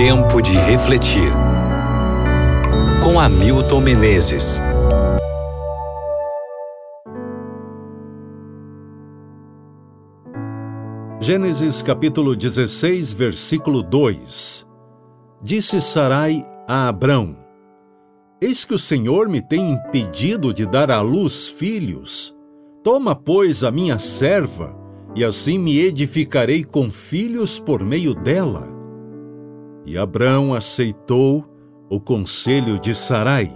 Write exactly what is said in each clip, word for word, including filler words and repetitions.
Tempo de refletir. Com Hamilton Menezes. Gênesis capítulo dezesseis, versículo dois. Disse Sarai a Abrão: Eis que o Senhor me tem impedido de dar à luz filhos. Toma, pois, a minha serva, e assim me edificarei com filhos por meio dela. E Abrão aceitou o conselho de Sarai.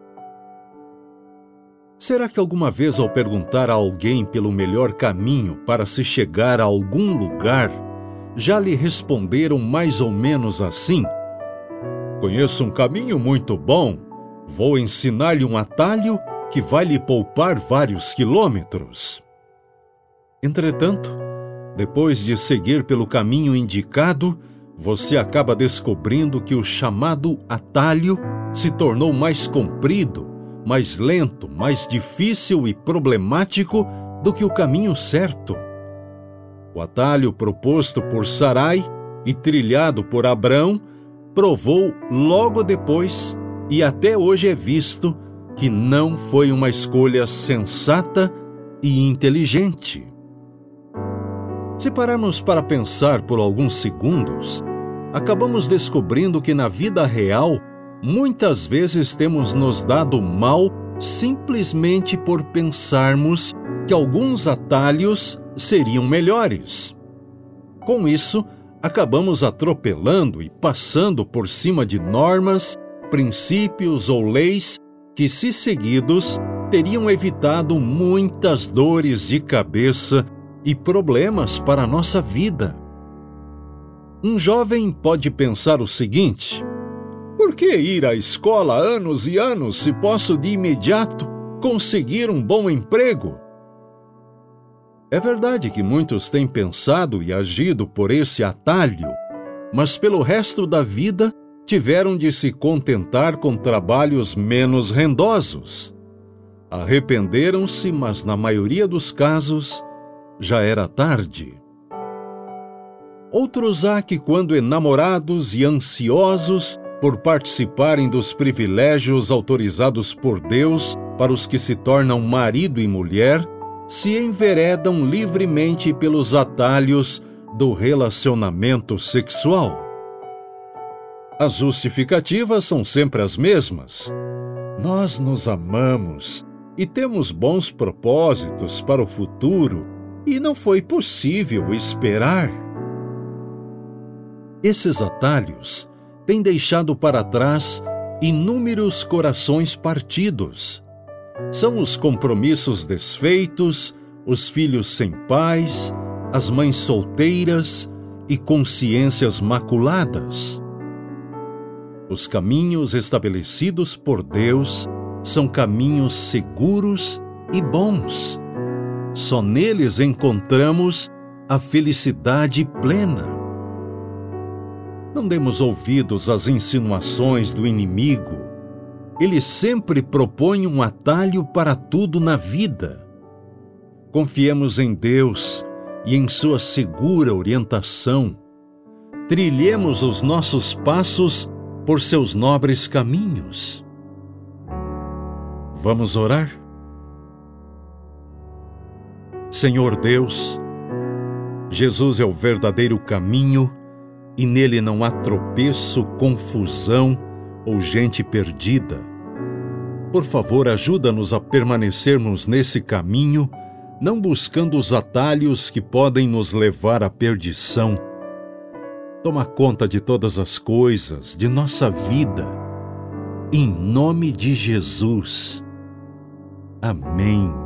Será que alguma vez, ao perguntar a alguém pelo melhor caminho para se chegar a algum lugar, já lhe responderam mais ou menos assim? Conheço um caminho muito bom, vou ensinar-lhe um atalho que vai lhe poupar vários quilômetros. Entretanto, depois de seguir pelo caminho indicado, você acaba descobrindo que o chamado atalho se tornou mais comprido, mais lento, mais difícil e problemático do que o caminho certo. O atalho proposto por Sarai e trilhado por Abrão provou logo depois, e até hoje é visto, que não foi uma escolha sensata e inteligente. Se pararmos para pensar por alguns segundos, acabamos descobrindo que na vida real, muitas vezes temos nos dado mal simplesmente por pensarmos que alguns atalhos seriam melhores. Com isso, acabamos atropelando e passando por cima de normas, princípios ou leis que, se seguidos, teriam evitado muitas dores de cabeça e problemas para a nossa vida. Um jovem pode pensar o seguinte: por que ir à escola anos e anos se posso de imediato conseguir um bom emprego? É verdade que muitos têm pensado e agido por esse atalho, mas pelo resto da vida tiveram de se contentar com trabalhos menos rendosos. Arrependeram-se, mas na maioria dos casos já era tarde. Outros há que, quando enamorados e ansiosos por participarem dos privilégios autorizados por Deus para os que se tornam marido e mulher, se enveredam livremente pelos atalhos do relacionamento sexual. As justificativas são sempre as mesmas. Nós nos amamos e temos bons propósitos para o futuro e não foi possível esperar. Esses atalhos têm deixado para trás inúmeros corações partidos. São os compromissos desfeitos, os filhos sem pais, as mães solteiras e consciências maculadas. Os caminhos estabelecidos por Deus são caminhos seguros e bons. Só neles encontramos a felicidade plena. Não demos ouvidos às insinuações do inimigo. Ele sempre propõe um atalho para tudo na vida. Confiemos em Deus e em sua segura orientação. Trilhemos os nossos passos por seus nobres caminhos. Vamos orar? Senhor Deus, Jesus é o verdadeiro caminho e nele não há tropeço, confusão ou gente perdida. Por favor, ajuda-nos a permanecermos nesse caminho, não buscando os atalhos que podem nos levar à perdição. Toma conta de todas as coisas, de nossa vida. Em nome de Jesus. Amém.